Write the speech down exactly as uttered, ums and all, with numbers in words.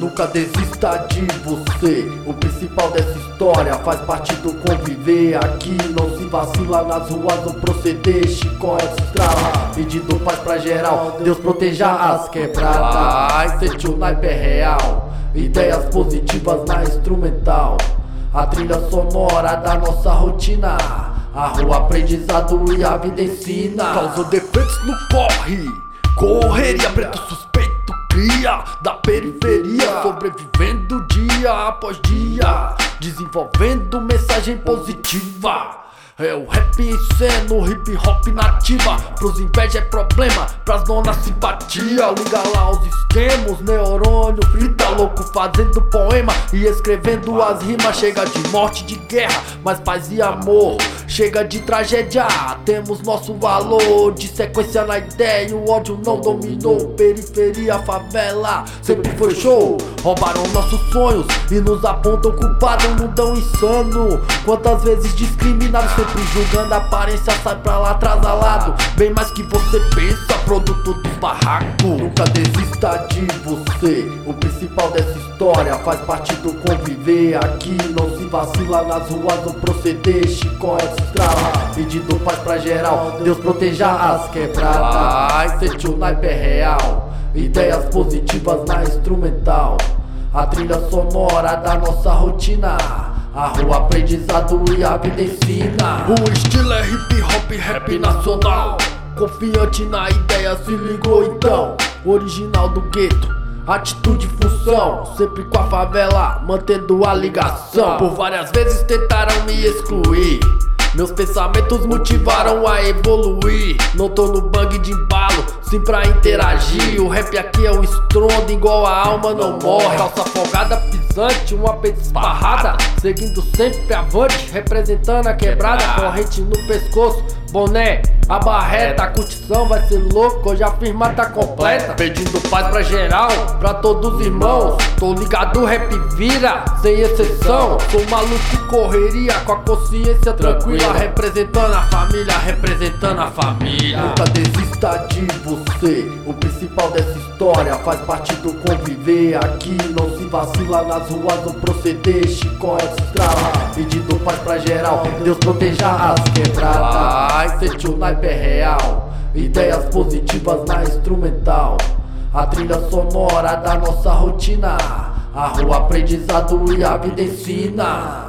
Nunca desista de você. O principal dessa história faz parte do conviver. Aqui não se vacila nas ruas no proceder. Chicote estrala, pedindo paz pra geral. Deus proteja as quebradas. Sente o naipe é real. Ideias positivas na instrumental. A trilha sonora da nossa rotina. A rua aprendizado e a vida ensina. Causou defeitos no corre. Correria, preto suspeito cria da periferia, sobrevivendo dia após dia, desenvolvendo mensagem positiva. É o rap em cena, o hip hop nativa. Pros inveja é problema, pras donas simpatia. Liga lá os esquemas, neurônio frita louco fazendo poema e escrevendo as rimas. Chega de morte, de guerra, mas paz e amor. Chega de tragédia, temos nosso valor. De sequência na ideia, o ódio não dominou. Periferia, favela, sempre foi show. Roubaram nossos sonhos e nos apontam culpado. Um mundão insano, quantas vezes discriminados. Sempre julgando a aparência, sai pra lá atrasalado. Bem mais que você pensa, produto do barraco. Nunca desista de você. O principal dessa história faz parte do conviver. Aqui não se vacila nas ruas no proceder. Chicote estrala, pedindo paz pra geral. Deus proteja as quebradas. Sente o naipe é real. Ideias positivas na instrumental. A trilha sonora da nossa rotina. A rua aprendizado e a vida ensina. O estilo é hip hop, rap nacional. Confiante na ideia, se ligou então. Original do gueto, atitude e função. Sempre com a favela, mantendo a ligação. Por várias vezes tentaram me excluir. Meus pensamentos motivaram a evoluir. Não tô no bang de embalo, sim pra interagir. O rap aqui é o estrondo, igual a alma não morre. Calça folgada, pisante, uma peita esparrada. Seguindo sempre avante, representando a quebrada. Corrente no pescoço, boné, a barreta. A curtição vai ser louco, hoje a firma tá completa. Pedindo paz pra geral, pra todos os irmãos. Tô ligado, rap vira, sem exceção. Sou maluco, correria, com a consciência tranquila. Representando a família, representando a família. Nunca desista de você. O principal dessa história faz parte do conviver. Aqui não se vacila nas ruas no proceder. Chicote estrala, pedindo paz pra geral. Deus proteja as quebradas. Sente o naipe é real. Ideias positivas na instrumental. A trilha sonora da nossa rotina. A rua aprendizado e a vida ensina.